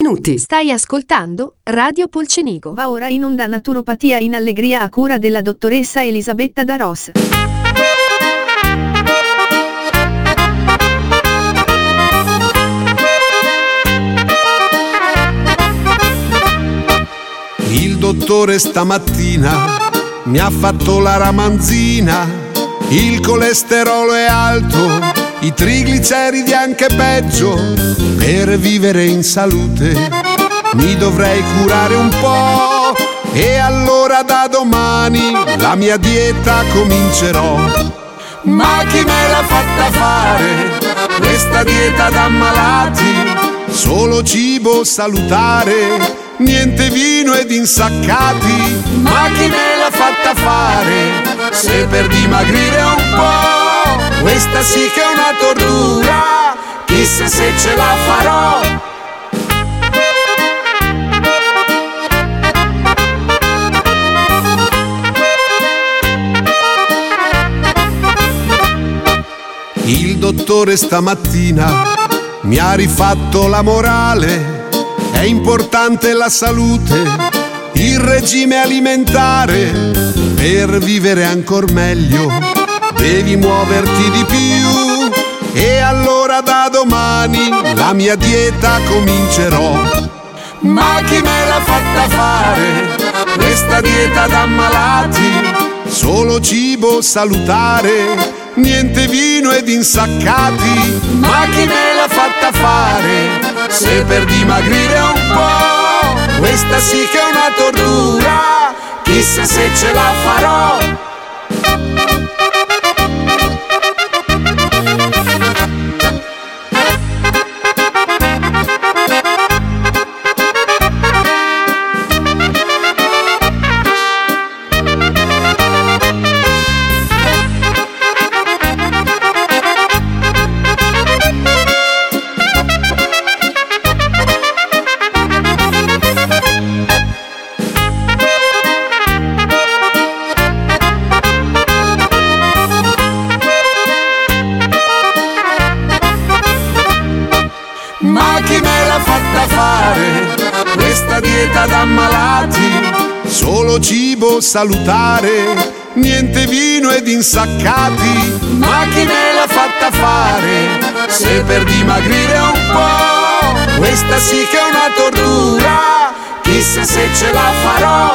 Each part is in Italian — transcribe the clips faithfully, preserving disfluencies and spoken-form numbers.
Benvenuti, stai ascoltando Radio Polcenigo. Va ora in onda Naturopatia in Allegria a cura della dottoressa Elisabetta Daros. Il dottore stamattina mi ha fatto la ramanzina, il colesterolo è alto, i trigliceridi anche peggio. Per vivere in salute mi dovrei curare un po', e allora da domani la mia dieta comincerò. Ma chi me l'ha fatta fare questa dieta da malati? Solo cibo salutare, niente vino ed insaccati. Ma chi me l'ha fatta fare se per dimagrire un po'? Questa sì che è una tortura, chissà se ce la farò. Il dottore stamattina mi ha rifatto la morale. È importante la salute, il regime alimentare. Per vivere ancor meglio devi muoverti di più, e allora da domani la mia dieta comincerò. Ma chi me l'ha fatta fare questa dieta da malati? Solo cibo salutare, niente vino ed insaccati. Ma chi me l'ha fatta fare se per dimagrire un po'? Questa sì che è una tortura, chissà se ce la farò. Ma chi me l'ha fatta fare questa dieta da malati? Solo cibo salutare, niente vino ed insaccati. Ma chi me l'ha fatta fare se per dimagrire un po'? Questa sì che è una tortura, chissà se ce la farò.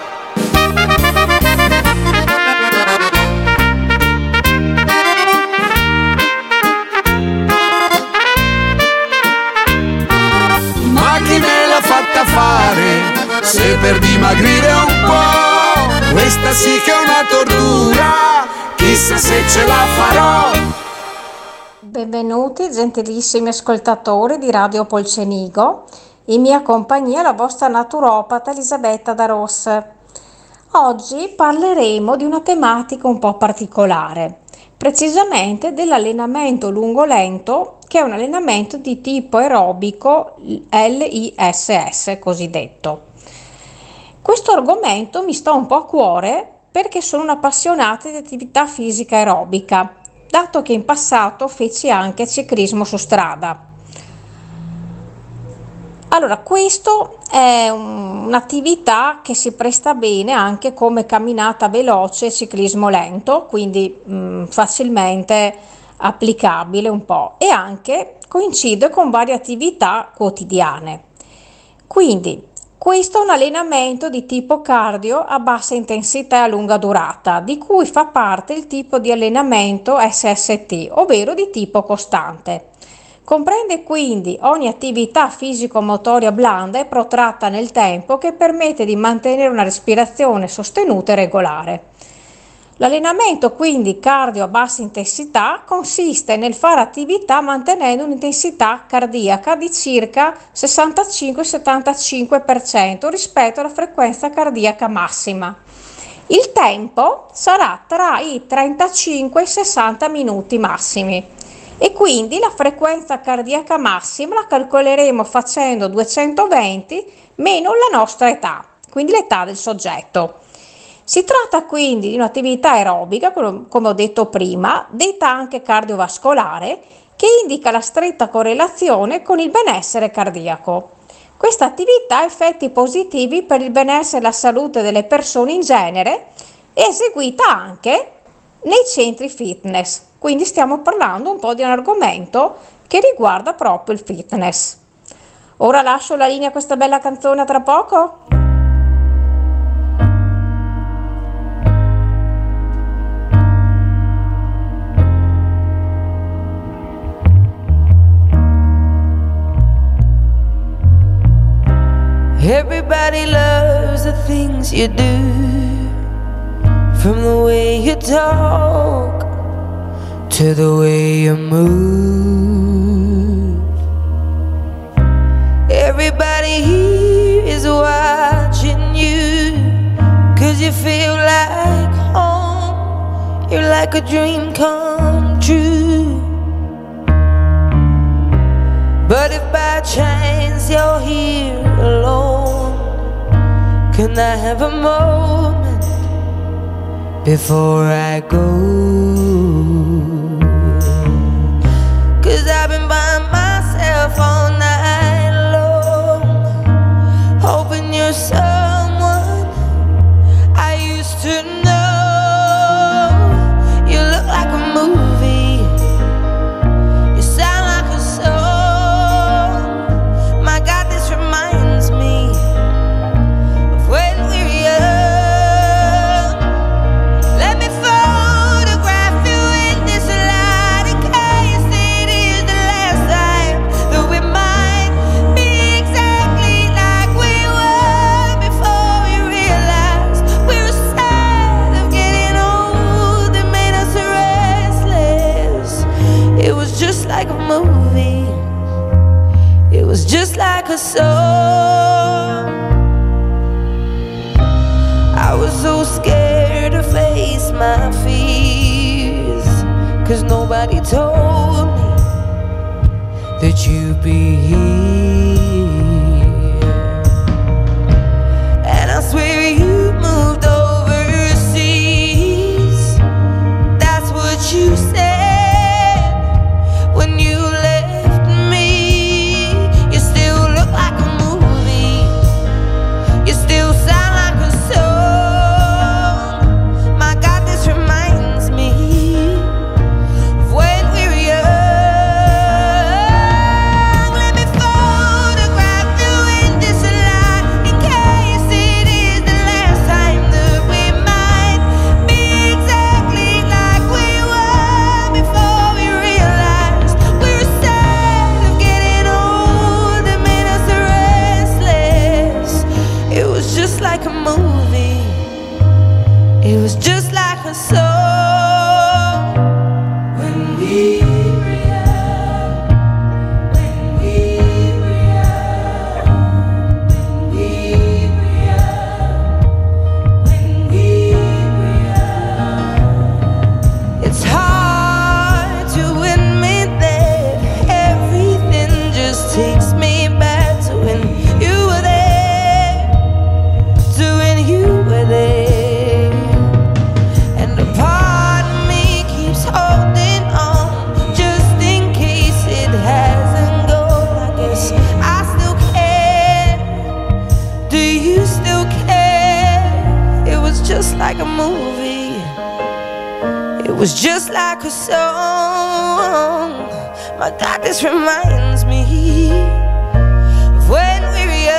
Fatta fare se per dimagrire un po'? Questa sì che è una tortura, chissà se ce la farò. Benvenuti gentilissimi ascoltatori di Radio Polcenigo, in mia compagnia la vostra naturopata Elisabetta Daros. Oggi parleremo di una tematica un po' particolare, precisamente dell'allenamento lungo-lento, che è un allenamento di tipo aerobico L I S S cosiddetto. Questo argomento mi sta un po' a cuore perché sono un'appassionata di attività fisica aerobica, dato che in passato feci anche ciclismo su strada. Allora, questo è un, un'attività che si presta bene anche come camminata veloce e ciclismo lento, quindi mh, facilmente applicabile un po', e anche coincide con varie attività quotidiane. Quindi questo è un allenamento di tipo cardio a bassa intensità e a lunga durata, di cui fa parte il tipo di allenamento S S T, ovvero di tipo costante. Comprende quindi ogni attività fisico-motoria blanda e protratta nel tempo che permette di mantenere una respirazione sostenuta e regolare. L'allenamento quindi cardio a bassa intensità consiste nel fare attività mantenendo un'intensità cardiaca di circa sessantacinque settantacinque per cento rispetto alla frequenza cardiaca massima. Il tempo sarà tra i trentacinque e i sessanta minuti massimi, e quindi la frequenza cardiaca massima la calcoleremo facendo duecentoventi meno la nostra età, quindi l'età del soggetto. Si tratta quindi di un'attività aerobica, come ho detto prima, detta anche cardiovascolare, che indica la stretta correlazione con il benessere cardiaco. Questa attività ha effetti positivi per il benessere e la salute delle persone in genere, è eseguita anche nei centri fitness. Quindi stiamo parlando un po' di un argomento che riguarda proprio il fitness. Ora lascio la linea a questa bella canzone, a tra poco. Everybody loves the things you do, from the way you talk to the way you move. Everybody here is watching you, 'cause you feel like home, you're like a dream come true. But if by chance you're here alone, can I have a moment before I go? 'Cause I've been by myself all night long, hoping you're someone I used to know. You look like a movie, you sound like a song. My God, this reminds me of when we were young. Let me photograph you in this light, in case it is the last time that we might be exactly like we were before we realized we were sad of getting old. It made us restless. It was just like a movie, it was just like a song. I was so scared to face my fears, 'cause nobody told me that you'd be here. And I swear you moved overseas, that's what you said when you left me. You still look like a movie, you still sound like a song. My God, this reminds me of when we were young. Let me photograph you in this light, in case it is the last time that we might be exactly like we were before we realized we were sad of getting old. It made us restless. It was just like a movie, it was just like a song. When we were young, when we were young, when we were young, when we were young. It's hard to admit that everything just takes me back to when you were there, to when you were there. And a part of me keeps holding on, just in case it hasn't gone. I guess I still care. Do you still care? It was just like a movie, it was just like a song. My God, this reminds me of when we were young.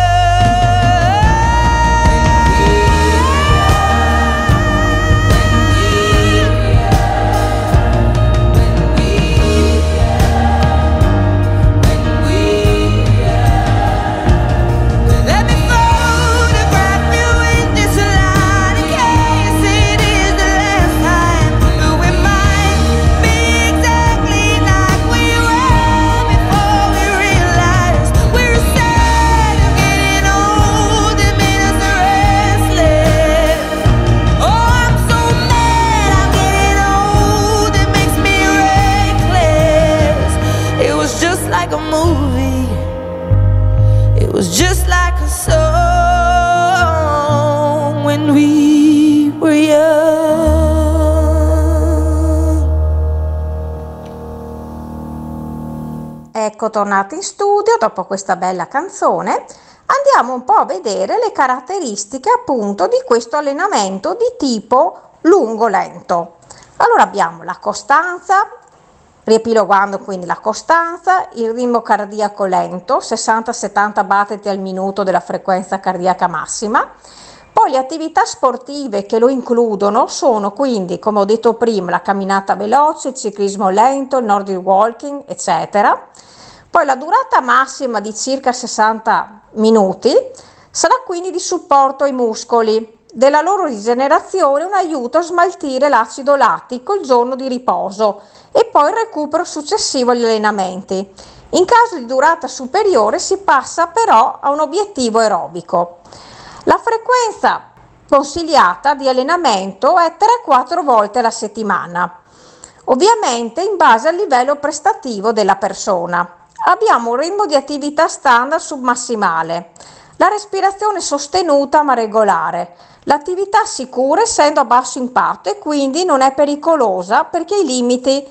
Let me photograph you in this light, in case it is the last time that we might be exactly like we were before we realized we were sad of getting old. It made us restless. Oh, I'm so mad I'm getting old, it makes me reckless. It was just like a movie, it was just like a song when we were young. Ecco, ecco tornati in studio dopo questa bella canzone. Andiamo un po' a vedere le caratteristiche appunto di questo allenamento di tipo lungo-lento. Allora abbiamo la costanza, riepilogando quindi la costanza, il ritmo cardiaco lento, sessanta settanta battiti al minuto della frequenza cardiaca massima. Poi le attività sportive che lo includono sono quindi, come ho detto prima, la camminata veloce, il ciclismo lento, il Nordic walking, eccetera. Poi la durata massima di circa sessanta minuti sarà quindi di supporto ai muscoli, della loro rigenerazione, un aiuto a smaltire l'acido lattico il giorno di riposo e poi il recupero successivo agli allenamenti. In caso di durata superiore si passa però a un obiettivo aerobico. La frequenza consigliata di allenamento è tre quattro volte alla settimana, ovviamente in base al livello prestativo della persona. Abbiamo un ritmo di attività standard submassimale, la respirazione sostenuta ma regolare, l'attività sicura essendo a basso impatto e quindi non è pericolosa perché i limiti,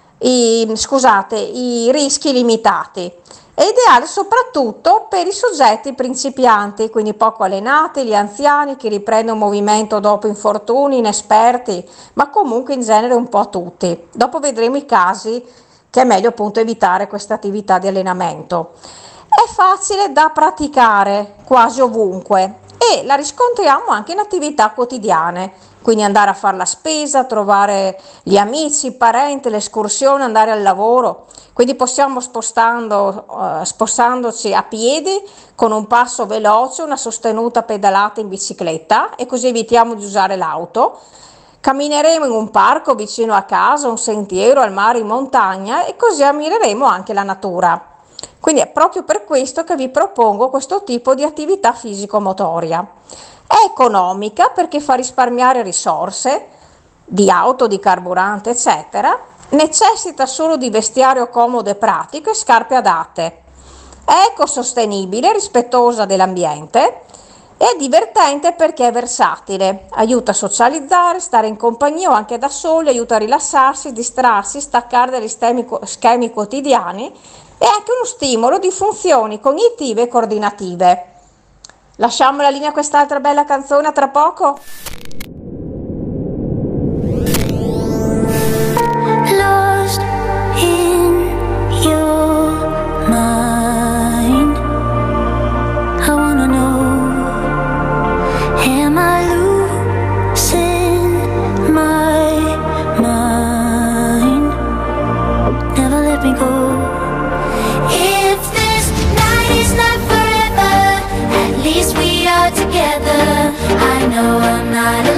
i, scusate, i rischi limitati. È ideale soprattutto per i soggetti principianti, quindi poco allenati, gli anziani, chi riprende un movimento dopo infortuni, inesperti, ma comunque in genere un po' tutti. Dopo vedremo i casi che è meglio appunto evitare questa attività di allenamento. È facile da praticare quasi ovunque e la riscontriamo anche in attività quotidiane, quindi andare a fare la spesa, trovare gli amici, i parenti, l'escursione, andare al lavoro. Quindi possiamo spostando, uh, spostandoci a piedi con un passo veloce, una sostenuta pedalata in bicicletta e così evitiamo di usare l'auto. Cammineremo in un parco vicino a casa, un sentiero, al mare, in montagna e così ammireremo anche la natura. Quindi è proprio per questo che vi propongo questo tipo di attività fisico-motoria. È economica perché fa risparmiare risorse di auto, di carburante, eccetera. Necessita solo di vestiario comodo e pratico e scarpe adatte. È ecosostenibile, rispettosa dell'ambiente e è divertente perché è versatile. Aiuta a socializzare, stare in compagnia o anche da soli, aiuta a rilassarsi, distrarsi, staccare dagli schemi quotidiani e anche uno stimolo di funzioni cognitive e coordinative. Lasciamo la linea a quest'altra bella canzone, a tra poco. Lost in your mind, I wanna know, am I losing my mind? Never let me go. If this night is not forever, at least we are together. I know I'm not alone.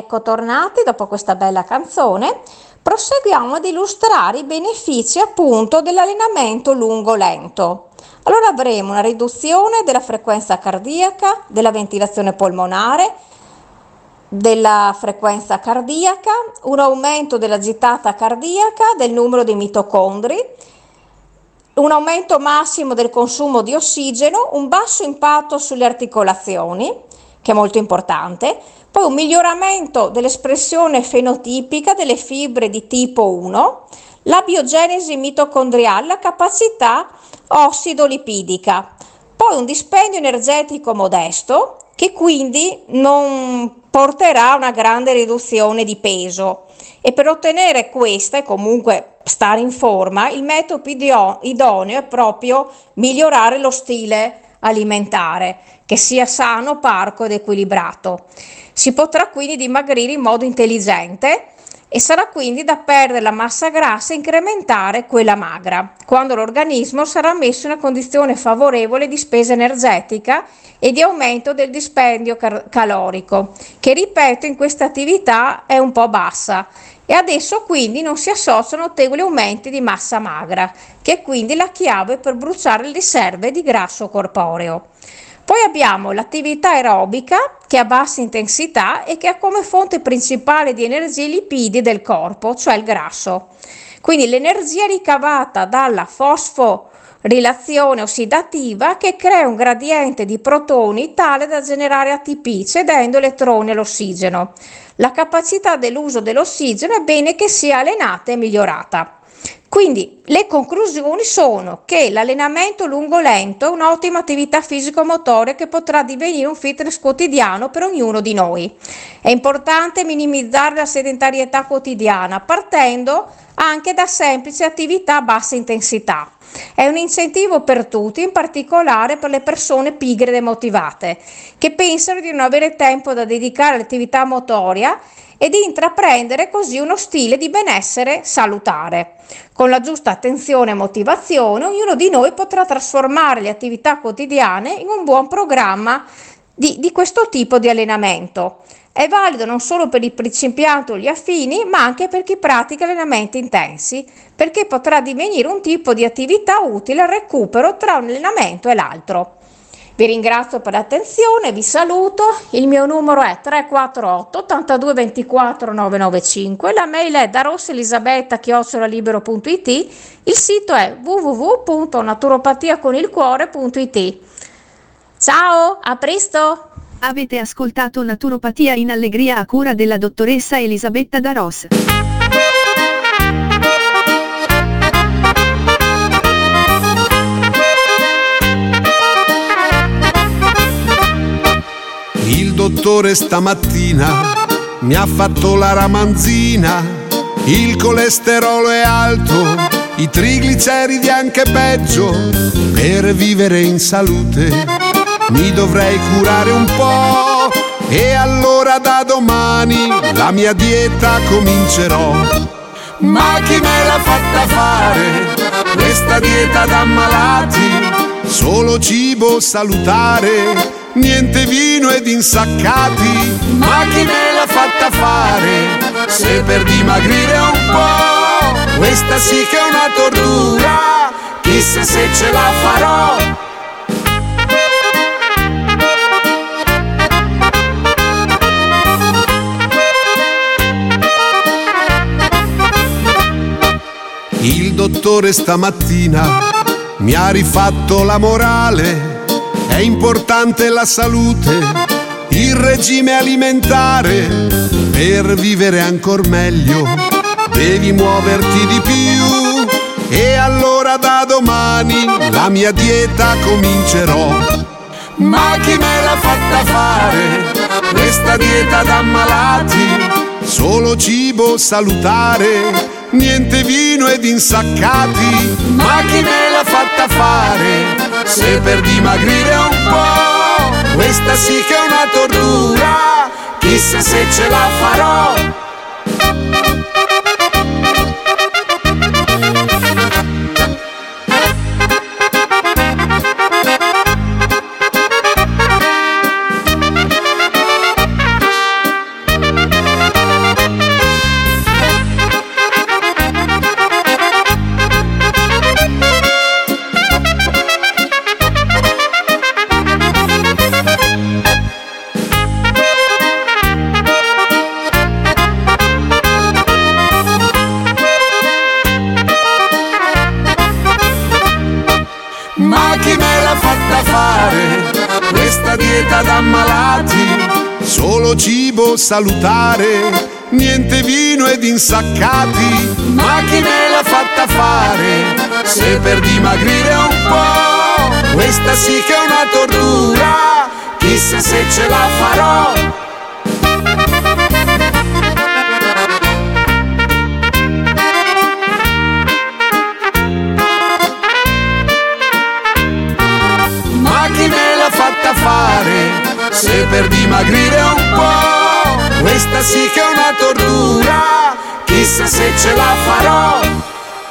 ecco tornati dopo questa bella canzone. Proseguiamo ad illustrare i benefici appunto dell'allenamento lungo-lento. Allora avremo una riduzione della frequenza cardiaca, della ventilazione polmonare, della frequenza cardiaca, un aumento della gittata cardiaca, del numero di mitocondri, un aumento massimo del consumo di ossigeno, un basso impatto sulle articolazioni, che è molto importante, poi un miglioramento dell'espressione fenotipica delle fibre di tipo uno, la biogenesi mitocondriale, la capacità ossidolipidica, poi un dispendio energetico modesto che quindi non porterà a una grande riduzione di peso, e per ottenere questa e comunque stare in forma il metodo idoneo è proprio migliorare lo stile alimentare, che sia sano, parco ed equilibrato. Si potrà quindi dimagrire in modo intelligente e sarà quindi da perdere la massa grassa e incrementare quella magra, quando l'organismo sarà messo in una condizione favorevole di spesa energetica e di aumento del dispendio car- calorico, che ripeto in questa attività è un po' bassa, e adesso quindi non si associano notevoli aumenti di massa magra, che è quindi la chiave per bruciare le riserve di grasso corporeo. Poi abbiamo l'attività aerobica, che ha bassa intensità e che ha come fonte principale di energia i lipidi del corpo, cioè il grasso. Quindi l'energia ricavata dalla fosforilazione ossidativa, che crea un gradiente di protoni tale da generare A T P, cedendo elettroni all'ossigeno. La capacità dell'uso dell'ossigeno è bene che sia allenata e migliorata. Quindi le conclusioni sono che l'allenamento lungo-lento è un'ottima attività fisico-motoria che potrà divenire un fitness quotidiano per ognuno di noi. È importante minimizzare la sedentarietà quotidiana partendo anche da semplici attività a bassa intensità. È un incentivo per tutti, in particolare per le persone pigre e demotivate, che pensano di non avere tempo da dedicare all'attività motoria e di intraprendere così uno stile di benessere salutare. Con la giusta attenzione e motivazione, ognuno di noi potrà trasformare le attività quotidiane in un buon programma di, di questo tipo di allenamento. È valido non solo per i principianti o gli affini, ma anche per chi pratica allenamenti intensi, perché potrà divenire un tipo di attività utile al recupero tra un allenamento e l'altro. Vi ringrazio per l'attenzione, vi saluto, il mio numero è tre quattro otto ottantadue ventiquattro novecentonovantacinque, la mail è da rosselisabetta chiocciola libero punto it, il sito è w w w punto naturopatia con il cuore punto it. Ciao, a presto! Avete ascoltato Naturopatia in Allegria a cura della dottoressa Elisabetta Daros. Il dottore stamattina mi ha fatto la ramanzina, il colesterolo è alto, i trigliceridi anche peggio, per vivere in salute mi dovrei curare un po', e allora da domani la mia dieta comincerò. Ma chi me l'ha fatta fare questa dieta da malati? Solo cibo salutare, niente vino ed insaccati. Ma chi me l'ha fatta fare se per dimagrire un po'? Questa sì che è una tortura, chissà se ce la farò. Il dottore stamattina mi ha rifatto la morale, è importante la salute, il regime alimentare, per vivere ancor meglio devi muoverti di più, e allora da domani la mia dieta comincerò. Ma chi me l'ha fatta fare questa dieta da malati? Solo cibo salutare, niente vino ed insaccati. Ma chi me l'ha fatta fare se per dimagrire un po'? Questa sì che è una tortura, chissà se ce la farò. fatta fare questa dieta da ammalati? Solo cibo salutare, niente vino ed insaccati. Ma chi me l'ha fatta fare se per dimagrire un po'? Questa sì che è una tortura, chissà se ce la farò. Ma chi me l'ha fatta fare se per dimagrire un po'? Questa sì che è una tortura, chissà se ce la farò.